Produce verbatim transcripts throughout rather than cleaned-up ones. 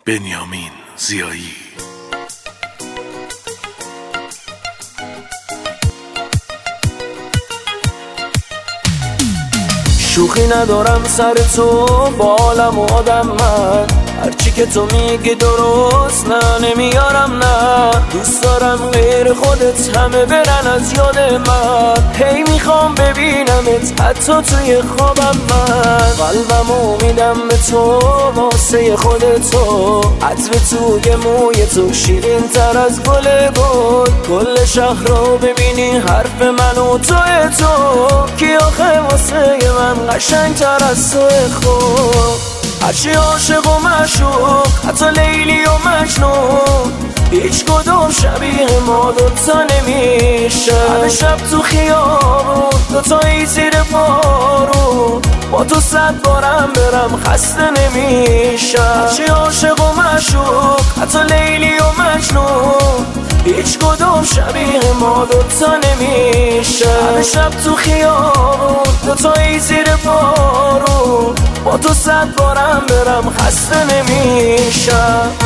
بنیامین زیایی. شوخی ندارم سر تو بالم و آدم، من هرچی که تو میگی درست نه نمیارم، نه دوست دارم غیر خودت همه برن از یاد من. هی میخوام ببینمت حتی توی خوابم، من قلبمو میدم به تو واسه خودتو. عطر توی موی تو شیرین تر از گل گل، کل شهر رو ببینی حرف من و توی تو. کی آخه واسه من قشنگ تر از توی خود؟ هرچی عاشق و معشوق حتی لیلی و مجنون، هیچ کدوم شبیه ما دوتا نمیشه. همه شب تو خیابون دوتایی زیر بارون، با تو صد بارم برم خسته نمیشه. هرچی عاشق و معشوق حتی لیلی و مجنون، هیچ کدوم شبیه ما دوتا نمیشه. همه شب تو خیابون دوتایی زیر بارون، با تو صد بارم برم خسته نمیشه.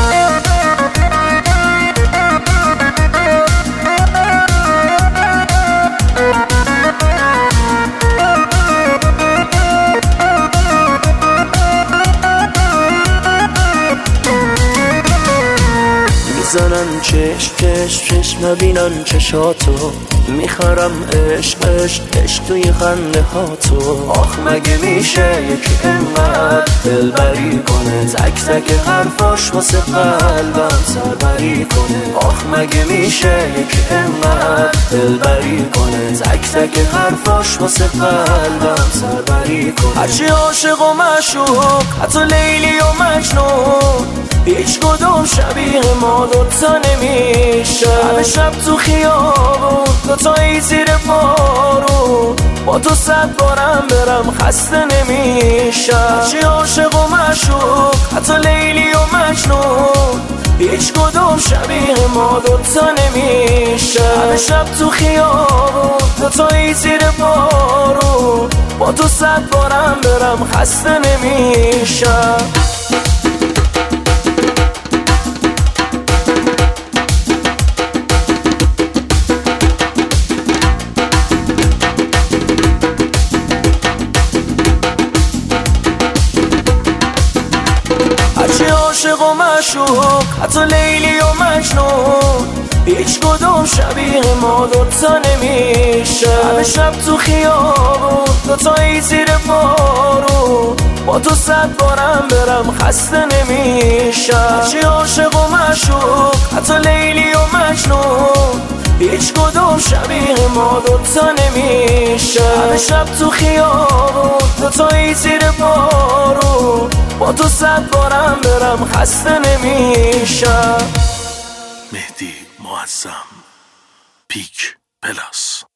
میزنن چشم چشم چشم نبینن چشاتو، میخرم عشق عشق عشق توی خنده هاتو. آخ مگه میشه یکی انقدر دلبری کنه، تک تک حرفاش واسه قلبم سربری کنه. آخ مگه میشه یکی انقدر دلبری کنه، تک تک حرفاش واسه قلبم سربری کنه. هرچی عاشق و معشوق حتی لیلی و مجنون، هیچ کدوم شبیه ما دوتا نمیشه. همه شب تو خیابون دوتایی زیر بارون، با تو صد بارم برم خسته نمیشه. هرچی عاشق و معشوق حتی لیلی و مجنون، هیچ کدوم شبیه ما دوتا نمیشه. همه شب تو خیابون دوتایی زیر بارون، با تو صد بارم برم خسته نمیشه. عاشق و معشوق حتی لیلی و مجنون، هیچ کدوم شبیه ما دوتا نمیشه. همه شب تو خیابون دوتایی زیر بارون، با تو صد بارم برم خسته نمیشه. هرچی عاشق و معشوق حتی لیلی و مجنون، هیچ کدوم شبیه ما دوتا نمیشه. همه شب تو خیابون دوتایی زیر بارون، با تو صد بارم برم خسته نمیشه. مهدی معظم، پیک پلاس.